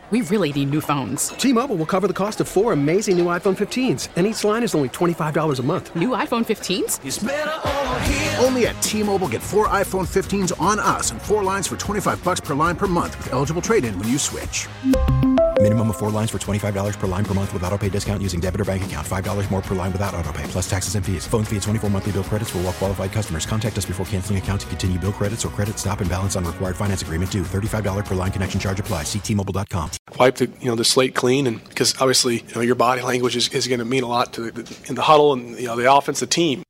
We really need new phones. T-Mobile will cover the cost of 4 amazing new iPhone 15s, and each line is only $25 a month. New iPhone 15s? It's better over here. Only at T-Mobile, get 4 iPhone 15s on us and 4 lines for $25 per line per month with eligible trade-in when you switch. Minimum of 4 lines for $25 per line per month with autopay discount using debit or bank account. $5 more per line without autopay, plus taxes and fees. Phone fee at 24 monthly bill credits for well-qualified customers. Contact us before canceling account to continue bill credits or credit stop and balance on required finance agreement due. $35 per line connection charge applies. See T-Mobile.com. Wipe the slate clean, and because obviously your body language is going to mean a lot to in the huddle and the offense, the team.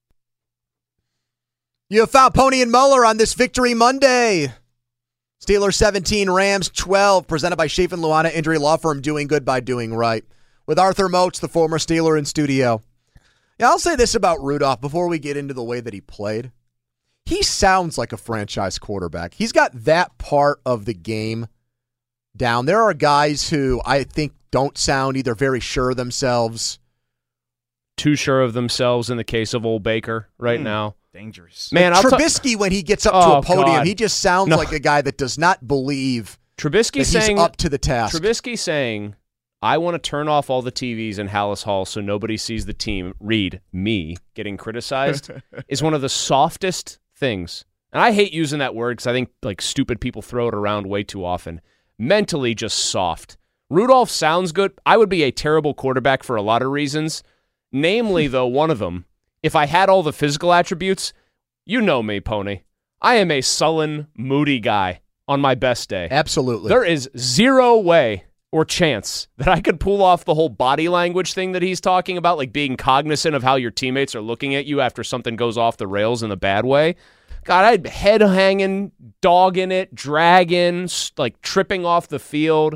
You have found Pony and Muller on this Victory Monday. Steelers 17, Rams 12, presented by Schaefer Luana Injury Law Firm, doing good by doing right. With Arthur Moats, the former Steeler, in studio. Yeah, I'll say this about Rudolph before we get into the way that he played. He sounds like a franchise quarterback. He's got that part of the game down. There are guys who I think don't sound either very sure of themselves. Too sure of themselves in the case of old Baker right now. Dangerous. Man, Trubisky, when he gets up to a podium, God. he just sounds like a guy that does not believe Trubisky saying, he's up to the task. Trubisky saying, I want to turn off all the TVs in Hallis Hall so nobody sees the team, read me, getting criticized, is one of the softest things. And I hate using that word because I think stupid people throw it around way too often. Mentally just soft. Rudolph sounds good. I would be a terrible quarterback for a lot of reasons. Namely, though, one of them, if I had all the physical attributes, you know me, Pony. I am a sullen, moody guy on my best day. Absolutely. There is zero way or chance that I could pull off the whole body language thing that he's talking about, like being cognizant of how your teammates are looking at you after something goes off the rails in a bad way. God, I'd head hanging, dogging it, dragging, tripping off the field.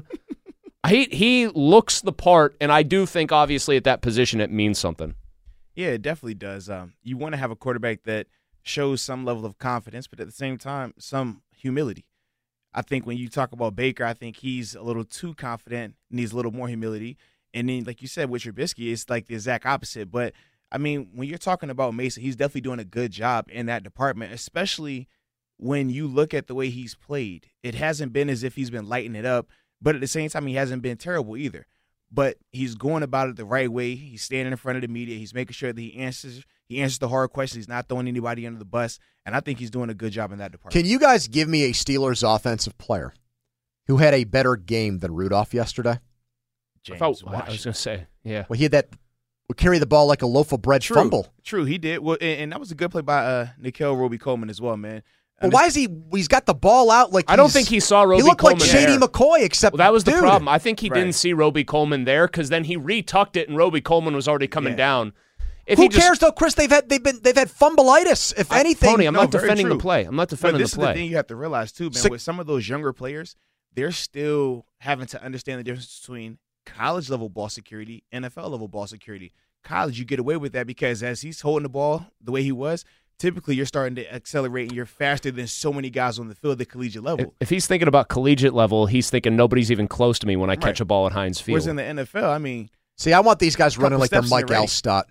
He looks the part, and I do think, obviously, at that position, it means something. Yeah, it definitely does. You want to have a quarterback that shows some level of confidence, but at the same time, some humility. I think when you talk about Baker, I think he's a little too confident, needs a little more humility. And then, like you said, with Trubisky, it's like the exact opposite. But, I mean, when you're talking about Mason, he's definitely doing a good job in that department, especially when you look at the way he's played. It hasn't been as if he's been lighting it up, but at the same time, he hasn't been terrible either. But he's going about it the right way. He's standing in front of the media. He's making sure that he answers the hard questions. He's not throwing anybody under the bus. And I think he's doing a good job in that department. Can you guys give me a Steelers offensive player who had a better game than Rudolph yesterday? James I was Washington. going to say, yeah. Well, he had that would carry the ball like a loaf of bread fumble. True, he did. Well, and that was a good play by Nikel Roby-Coleman as well, man. But why is he's got the ball out like I don't think he saw Roby-Coleman. He looked like there. Shady McCoy, except that was the dude. problem. I think he didn't see Roby-Coleman there because then he retucked it and Roby-Coleman was already coming down. Who cares though, Chris? They've had fumbleitis. If anything, Tony, I'm not defending the play. I'm not defending the play. But this is the thing you have to realize too, man. With some of those younger players, they're still having to understand the difference between college level ball security, NFL level ball security. College, you get away with that because as he's holding the ball the way he was, typically you're starting to accelerate and you're faster than so many guys on the field at collegiate level. If he's thinking about collegiate level, he's thinking nobody's even close to me when I catch a ball at Heinz Field. Whereas in the NFL, I mean, see, I want these guys running like they're Mike Alstott.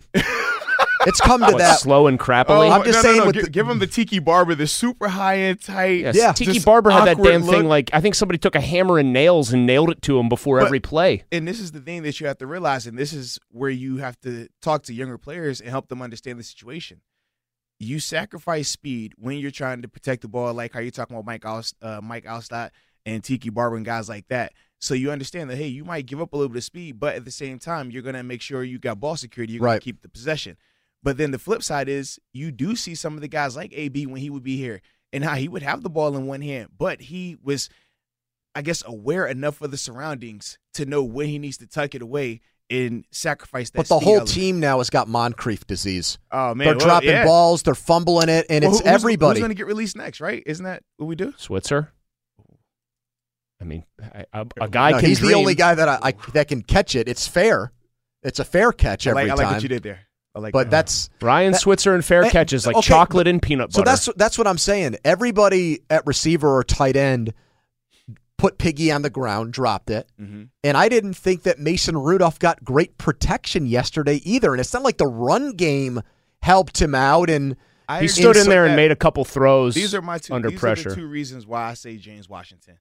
It's come to that. Slow and crappily. I'm just saying. Give him the Tiki Barber, the super high and tight. Yes, yeah, Tiki Barber had that damn thing. Like I think somebody took a hammer and nails and nailed it to him before every play. And this is the thing that you have to realize, and this is where you have to talk to younger players and help them understand the situation. You sacrifice speed when you're trying to protect the ball, like how you're talking about Mike Alstott and Tiki Barber and guys like that. So you understand that, hey, you might give up a little bit of speed, but at the same time, you're going to make sure you got ball security. You're going to keep the possession. But then the flip side is you do see some of the guys like AB when he would be here and how he would have the ball in one hand, but he was, I guess, aware enough of the surroundings to know when he needs to tuck it away and sacrifice that. But the whole team now has got Moncrief disease. Oh, man. They're dropping balls. They're fumbling it, and it's everybody. Who's going to get released next, right? Isn't that what we do? Switzer. I mean, a guy can he's dream. The only guy that that can catch it. It's fair. It's a fair catch every time. I like what you did there. But that's Ryan Switzer and fair catches like chocolate and peanut butter. So that's what I'm saying. Everybody at receiver or tight end put Piggy on the ground, dropped it, and I didn't think that Mason Rudolph got great protection yesterday either. And it's not like the run game helped him out. And he stood in there and made a couple throws. These are my two under pressure. These are the two reasons why I say James Washington.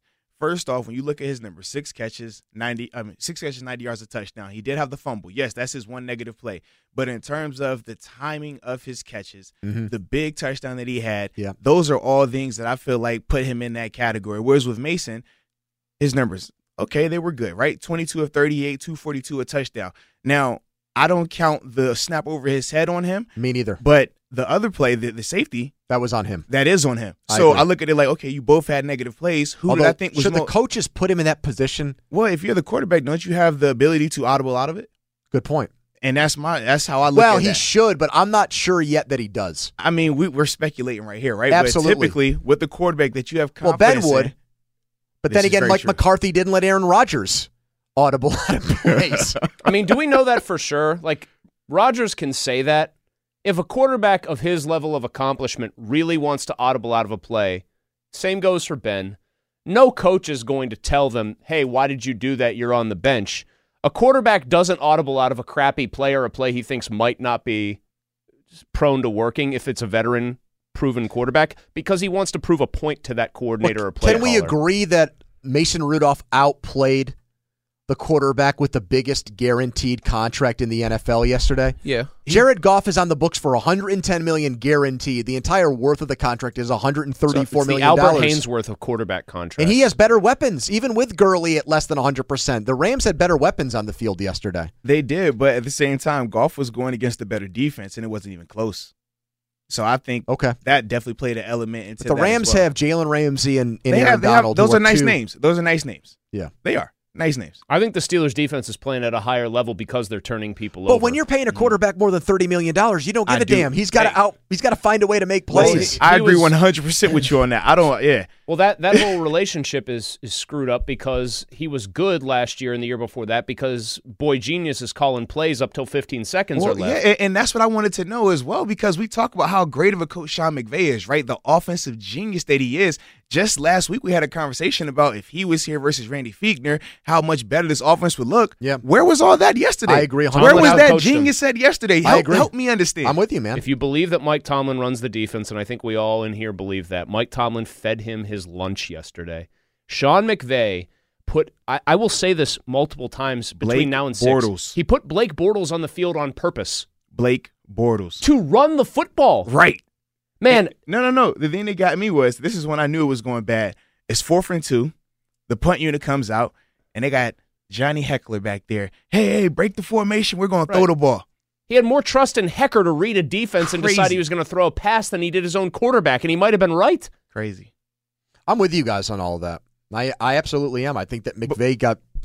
First off, when you look at his numbers, 6 catches, 90 yards, a touchdown. He did have the fumble. Yes, that's his one negative play. But in terms of the timing of his catches, the big touchdown that he had, those are all things that I feel like put him in that category. Whereas with Mason, his numbers, okay, they were good, right? 22 of 38, 242, a touchdown. Now, I don't count the snap over his head on him. Me neither. But the other play, the safety, that was on him. That is on him. So I look at it like, okay, you both had negative plays. Who did I think was should the coaches put him in that position? Well, if you're the quarterback, don't you have the ability to audible out of it? Good point. And that's how I look at it. Well, he should, but I'm not sure yet that he does. I mean, we're speculating right here, right? Absolutely. But typically, with the quarterback that you have confidence Ben would. in, but then again, Mike McCarthy didn't let Aaron Rodgers audible out of plays. I mean, do we know that for sure? Like, Rodgers can say that. If a quarterback of his level of accomplishment really wants to audible out of a play, same goes for Ben. No coach is going to tell them, hey, why did you do that? You're on the bench. A quarterback doesn't audible out of a crappy play or a play he thinks might not be prone to working if it's a veteran proven quarterback because he wants to prove a point to that coordinator or play Can we agree that Mason Rudolph outplayed the quarterback with the biggest guaranteed contract in the NFL yesterday? Yeah. Jared Goff is on the books for $110 million guaranteed. The entire worth of the contract is $134 million. Albert Haynesworth of quarterback contract. And he has better weapons, even with Gurley at less than 100%. The Rams had better weapons on the field yesterday. They did, but at the same time, Goff was going against a better defense, and it wasn't even close. So I think that definitely played an element into but the Rams as well. have Jalen Ramsey and Aaron Donald. Those are nice names. Those are nice names. Yeah. They are. Nice names. I think the Steelers' defense is playing at a higher level because they're turning people over. But when you're paying a quarterback more than $30 million, you don't give a damn. He's got to He's got to find a way to make plays. I agree 100% with you on that. I don't. Yeah. Well, that whole relationship is screwed up because he was good last year and the year before that because Boy Genius is calling plays up till 15 seconds or less. Yeah, and that's what I wanted to know as well because we talk about how great of a coach Sean McVay is, right? The offensive genius that he is. Just last week we had a conversation about if he was here versus Randy Fichtner, how much better this offense would look. Yeah. Where was all that yesterday? I agree 100%. Where was that genius said yesterday? I agree. Help me understand. I'm with you, man. If you believe that Mike Tomlin runs the defense, and I think we all in here believe that, Mike Tomlin fed him his lunch yesterday. Sean McVay put, I will say this multiple times between now and 6. Bortles. He put Blake Bortles on the field on purpose. Blake Bortles. To run the football. Right. Man. No. The thing that got me was, this is when I knew it was going bad. It's 4th and 2. The punt unit comes out, and they got Johnny Heckler back there. Hey, break the formation. We're going to throw the ball. He had more trust in Hecker to read a defense and decide he was going to throw a pass than he did his own quarterback, and he might have been right. Crazy. I'm with you guys on all of that. I absolutely am. I think that McVay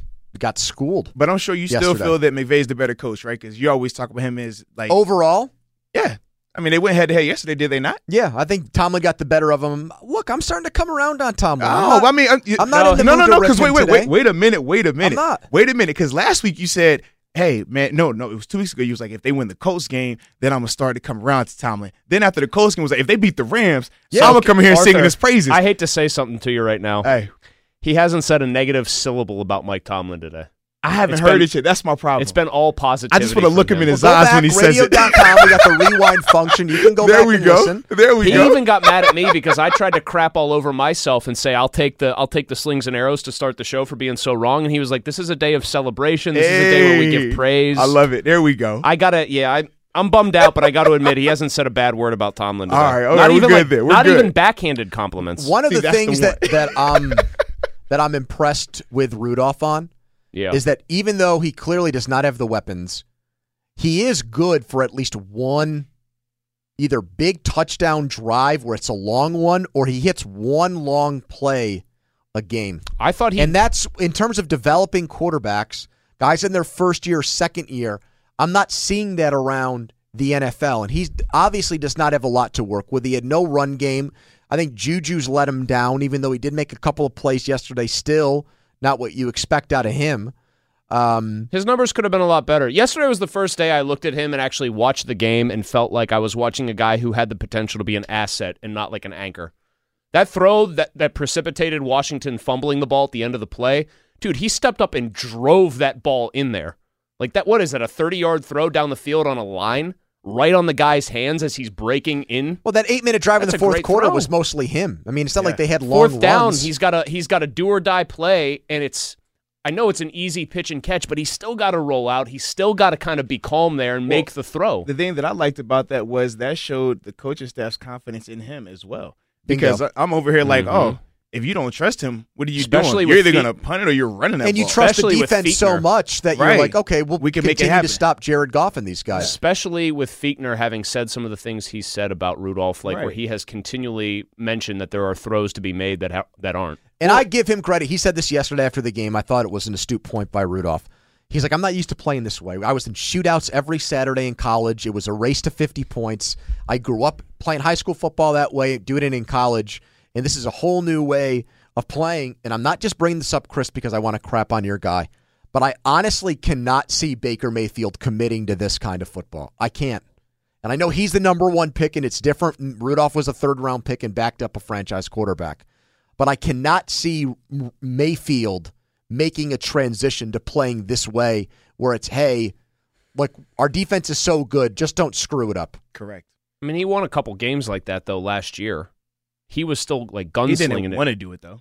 got schooled. But I'm sure you still feel that McVay's the better coach, right? Because you always talk about him as like overall. Yeah. I mean, they went head-to-head yesterday, did they not? Yeah, I think Tomlin got the better of him. Look, I'm starting to come around on Tomlin. I'm not in the mood to because wait a minute. I'm not. Wait a minute, because last week you said, hey, man, no, it was 2 weeks ago. You was like, if they win the Colts game, then I'm going to start to come around to Tomlin. Then after the Colts game, was like, if they beat the Rams, I'm going to come here and singing his praises. I hate to say something to you right now. Hey. He hasn't said a negative syllable about Mike Tomlin today. I haven't heard it yet. That's my problem. It's been all positive. I just want to look him in his eyes when he says it. Radio.com, we got the rewind function. You can go back and listen. There we go. He even got mad at me because I tried to crap all over myself and say I'll take the slings and arrows to start the show for being so wrong. And he was like, "This is a day of celebration. This is a day where we give praise." I love it. There we go. I'm bummed out, but I got to admit he hasn't said a bad word about Tomlin today. All right, we're good there. Not even backhanded compliments. One of the things that I'm impressed with Rudolph on. Yeah. Is that even though he clearly does not have the weapons, he is good for at least one either big touchdown drive where it's a long one or he hits one long play a game. And that's in terms of developing quarterbacks, guys in their first year, second year, I'm not seeing that around the NFL. And he obviously does not have a lot to work with. He had no run game. I think Juju's let him down, even though he did make a couple of plays yesterday still. Not what you expect out of him. His numbers could have been a lot better. Yesterday was the first day I looked at him and actually watched the game and felt like I was watching a guy who had the potential to be an asset and not like an anchor. That throw that precipitated Washington fumbling the ball at the end of the play, dude, he stepped up and drove that ball in there. Like that, what is that, a 30-yard throw down the field on a line? right on the guy's hands as he's breaking in. Well, that 8-minute drive in That's the a fourth great quarter throw. was mostly him. I mean, it's not like they had long Fourth down, runs. he's got a do or die play, and I know it's an easy pitch and catch, but he's still got to roll out. He's still got to kind of be calm there and make the throw. The thing that I liked about that was that showed the coaching staff's confidence in him as well. Bingo. Because I'm over here like, if you don't trust him, what are you Especially doing? You're with either going to punt it or you're running that and you ball. trust Especially the with defense so Fichtner. much that you're Right. like, okay, We can continue make it happen. to stop Jared Goff and these guys. Especially with Fichtner having said some of the things he said about Rudolph, like where Right. he has continually mentioned that there are throws to be made that aren't. And I give him credit. He said this yesterday after the game. I thought it was an astute point by Rudolph. He's like, I'm not used to playing this way. I was in shootouts every Saturday in college. It was a race to 50 points. I grew up playing high school football that way, doing it in college, and this is a whole new way of playing. And I'm not just bringing this up, Chris, because I want to crap on your guy, but I honestly cannot see Baker Mayfield committing to this kind of football. I can't. And I know he's the number one pick, and it's different. Rudolph was a third-round pick and backed up a franchise quarterback. But I cannot see Mayfield making a transition to playing this way where it's, hey, like our defense is so good, just don't screw it up. Correct. I mean, he won a couple games like that, though, last year. He was still, like, He gunslinging didn't it. want to do it, though.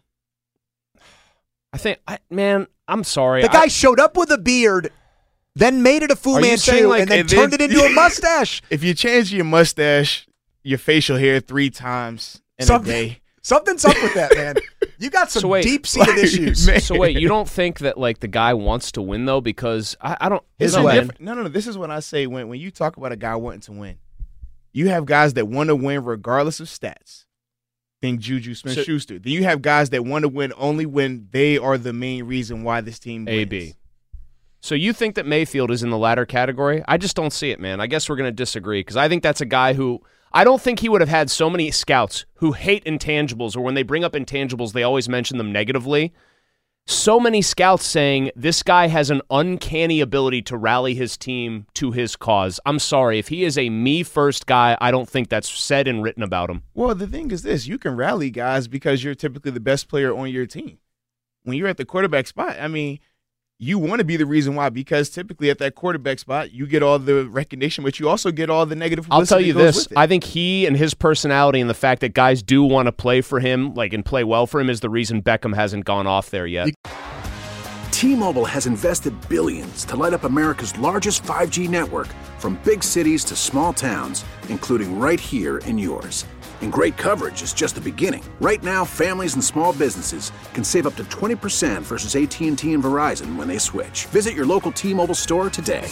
I'm sorry. The guy showed up with a beard, then made it a Fu Are you saying, Manchu, like, and then and turned then- it into a mustache. If you change your mustache, your facial hair 3 times in a day. Something's up with that, man. You got some So wait, deep-seated issues. man. So wait, you don't think that like the guy wants to win though? Because I don't. His no, way. man. No. This is what I say when you talk about a guy wanting to win. You have guys that want to win regardless of stats. Think Juju Smith-Schuster. Then you have guys that want to win only when they are the main reason why this team wins. AB. So you think that Mayfield is in the latter category? I just don't see it, man. I guess we're going to disagree because I think that's a guy who I don't think he would have had so many scouts who hate intangibles, or when they bring up intangibles, they always mention them negatively. So many scouts saying this guy has an uncanny ability to rally his team to his cause. I'm sorry. If he is a me-first guy, I don't think that's said and written about him. Well, the thing is this. You can rally guys because you're typically the best player on your team. When you're at the quarterback spot, I mean, you want to be the reason why, because typically at that quarterback spot, you get all the recognition, but you also get all the negative publicity. I'll tell you that goes this. with it. I think he and his personality and the fact that guys do want to play for him, like, and play well for him is the reason Beckham hasn't gone off there yet. T-Mobile has invested billions to light up America's largest 5G network, from big cities to small towns, including right here in yours. And great coverage is just the beginning. Right now, families and small businesses can save up to 20% versus AT&T and Verizon when they switch. Visit your local T-Mobile store today.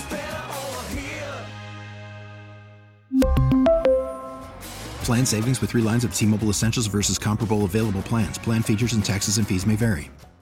Plan savings with 3 lines of T-Mobile Essentials versus comparable available plans. Plan features and taxes and fees may vary.